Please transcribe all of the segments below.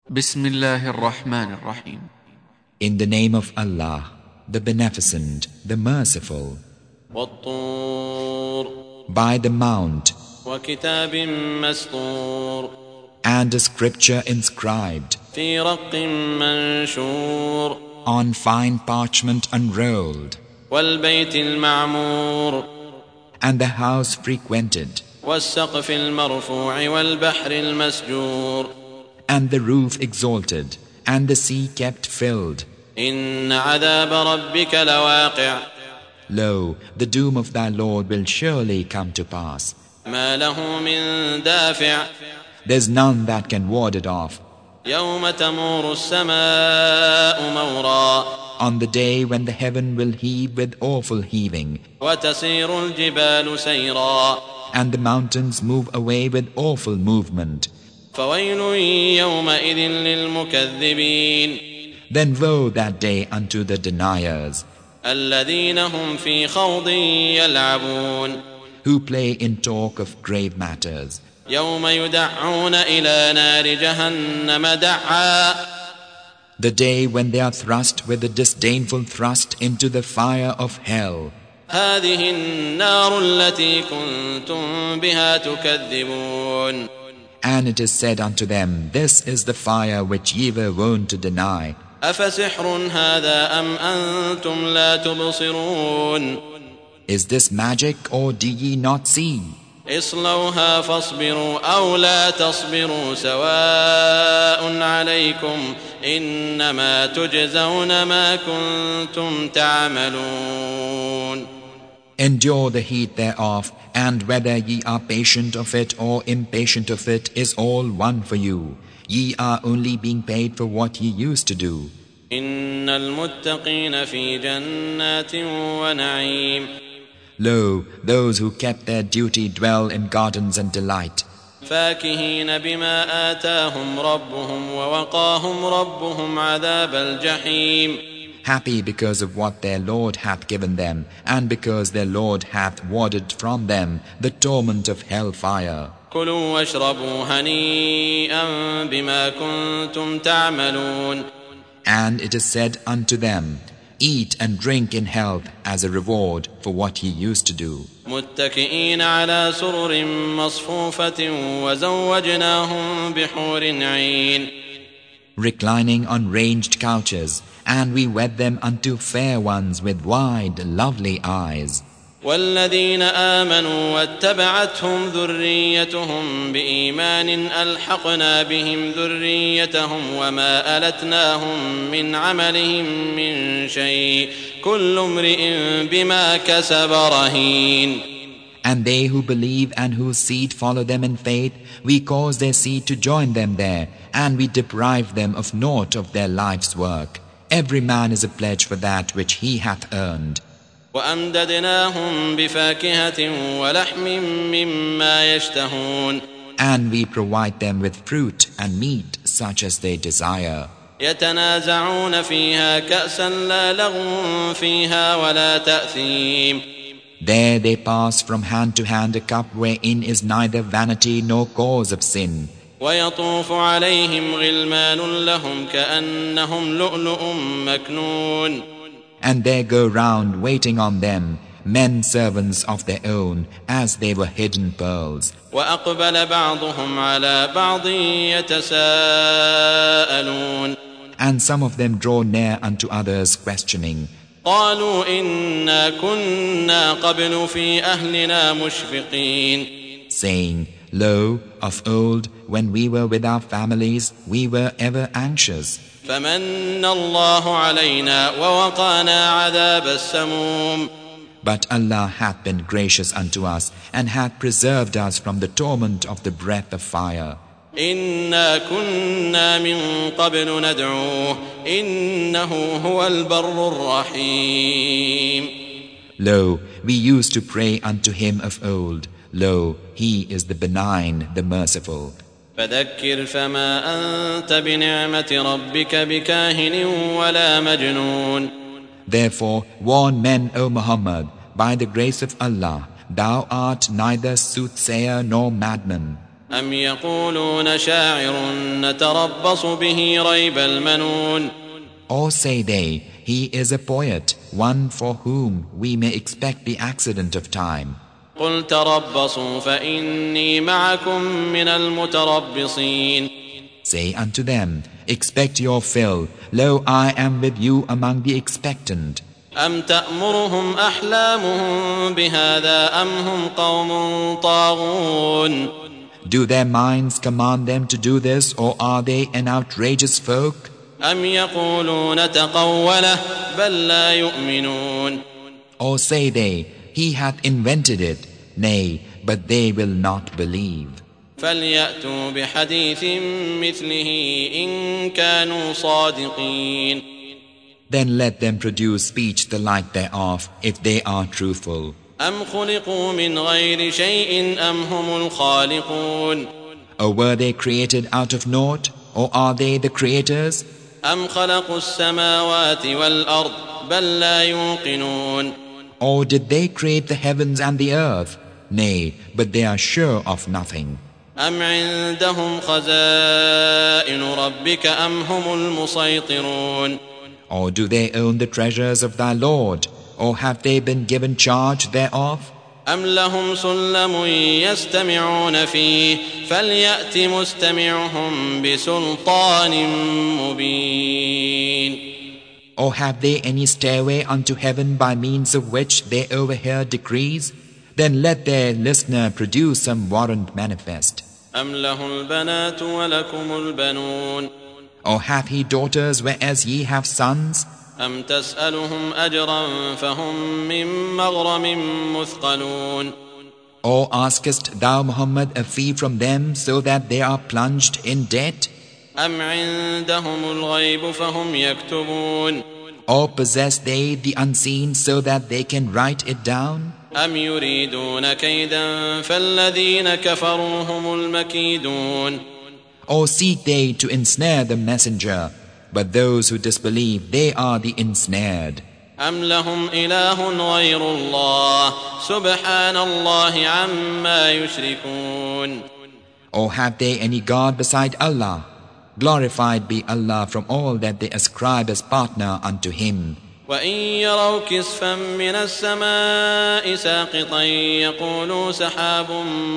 بسم الله الرحمن الرحيم. In the name of Allah, the Beneficent, the Merciful. والطور By the Mount, وكتاب مسطور and a scripture inscribed في رق منشور on fine parchment unrolled, والبيت المعمور and the house frequented, والسقف المرفوع والبحر المسجور and the roof exalted, and the sea kept filled. إن عذاب ربك لواقع Lo, the doom of thy Lord will surely come to pass. ما له من دافع There's none that can ward it off. يوم تمور السماء مورا On the day when the heaven will heave with awful heaving, وتسير الجبال سيرا and the mountains move away with awful movement. فويل يومئذ للمكذبين Then woe that day unto the deniers, الذين هم في خوض يلعبون who play in talk of grave matters. يوم يدعون إلى نار جهنم دعا The day when they are thrust with a disdainful thrust into the fire of hell. هذه النار التي كنتم بها تكذبون And it is said unto them, this is the fire which ye were wont to deny. أفسحر هذا أم أنتم لا تبصرون Is this magic, or do ye not see? اصلوها فاصبروا أو لا تصبروا سواء عليكم إنما تجزون ما كنتم تعملون Endure the heat thereof, and whether ye are patient of it or impatient of it is all one for you. Ye are only being paid for what ye used to do. إن المتقين في جنات ونعيم Lo, those who kept their duty dwell in gardens and delight, فاكهين بما آتاهم ربهم ووقاهم ربهم عذاب الجحيم happy because of what their Lord hath given them, and because their Lord hath warded from them the torment of hellfire. كلوا واشربوا هنيئا بما كنتم تعملون And it is said unto them, eat and drink in health as a reward for what ye used to do. متكئين على سرر مصفوفة وزوجناهم بحور عين Reclining on ranged couches, and we wed them unto fair ones with wide, lovely eyes. والذين آمنوا واتبعتهم ذريتهم بإيمان ألحقنا بهم ذريتهم وما ألتناهم من عملهم من شيء كل امرئ بما كسب رهين And they who believe and whose seed follow them in faith, we cause their seed to join them there, and we deprive them of naught of their life's work. Every man is a pledge for that which he hath earned. وأمددناهم بفاكهة ولحم مما يشتهون And we provide them with fruit and meat such as they desire. يتنازعون فيها كأسا لا لغو فيها ولا تأثيم There they pass from hand to hand a cup wherein is neither vanity nor cause of sin. ويطوف عليهم غلمان لهم كأنهم لؤلؤ مكنون And there go round waiting on them men servants of their own as they were hidden pearls. وأقبل بعضهم على بعض يتساءلون And some of them draw near unto others questioning, قالوا إنا كنا قبل في أهلنا مشفقين saying, Lo, of old, when we were with our families, we were ever anxious. فمن الله علينا ووقانا عذاب السموم But Allah hath been gracious unto us, and hath preserved us from the torment of the breath of fire. إنا كنا من قبل ندعوه إنه هو البر الرحيم Lo, we used to pray unto him of old. Lo, he is the benign, the merciful. فذكر فما أنت بنعمة ربك بكاهن ولا مجنون Therefore warn men, O Muhammad, by the grace of Allah, thou art neither soothsayer nor madman. أم يقولون شاعر نتربص به ريب المنون. Or say they, he is a poet, one for whom we may expect the accident of time. قل تربصوا فإني معكم من المتربصين. Say unto them, expect your fill, lo, I am with you among the expectant. أم تأمرهم أحلامهم بهذا أم هم قوم طاغون. Do their minds command them to do this, or are they an outrageous folk? أم يقولون تقوله بل لا يؤمنون. Or say they, he hath invented it, nay, but they will not believe. فليأتوا بحديث مثله إن كانوا صادقين. Then let them produce speech the like thereof, if they are truthful. أم خلقوا من غير شيء أم هم الخالقون. Or were they created out of naught, or are they the creators? أم خلقوا السماوات والأرض بل لا يوقنون. Or did they create the heavens and the earth? Nay, but they are sure of nothing. أم عندهم خزائن ربك أم هم المسيطرون. Or do they own the treasures of thy Lord, or have they been given charge thereof? أم لهم سلم يستمعون فيه فليأت مستمعهم بسلطان مبين. Or have they any stairway unto heaven by means of which they overhear decrees? Then let their listener produce some warrant manifest. أم له البنات ولكم البنون. Or hath he daughters whereas ye have sons? أم تسألهم أجرا فهم من مغرم مثقلون. Or askest thou, Muhammad, a fee from them so that they are plunged in debt? أم عندهم الغيب فهم يكتبون. Or possess they the unseen so that they can write it down? أم يريدون كيدا فالذين كفروا هم المكيدون. Or seek they to ensnare the messenger, but those who disbelieve, they are the ensnared. أم لهم إله غير الله سبحان الله عما يشركون. Or have they any God beside Allah? Glorified be Allah from all that they ascribe as partner unto Him. وإن يروا كسفا من السماء ساقطا يقولوا سحاب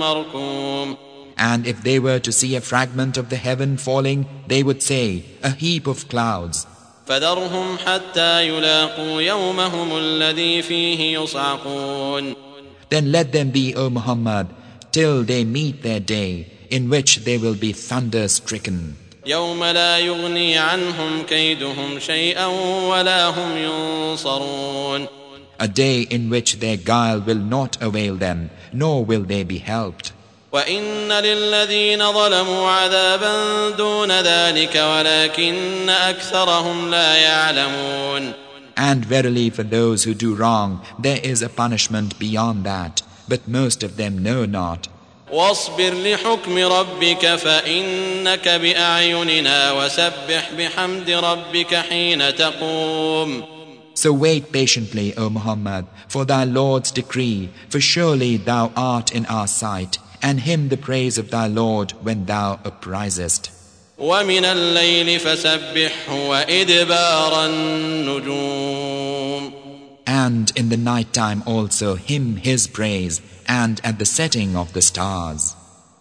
مركوم. And if they were to see a fragment of the heaven falling, they would say, a heap of clouds. فذرهم حتى يلاقوا يومهم الذي فيه يصعقون. Then let them be, O Muhammad, till they meet their day, in which they will be thunder-stricken. يوم لا يغني عنهم كيدهم شيئا ولا هم ينصرون. A day in which their guile will not avail them, nor will they be helped. وإن للذين ظلموا عذابا دون ذلك ولكن أكثرهم لا يعلمون. And verily for those who do wrong, there is a punishment beyond that, but most of them know not. واصبر لحكم ربك فإنك بأعيننا وسبح بحمد ربك حين تقوم. So wait patiently, O Muhammad, for thy Lord's decree, for surely thou art in our sight, and hymn the praise of thy Lord when thou uprisest. ومن الليل فسبحه وإدبار النجوم. And in the night time also hymn his praise, and at the setting of the stars.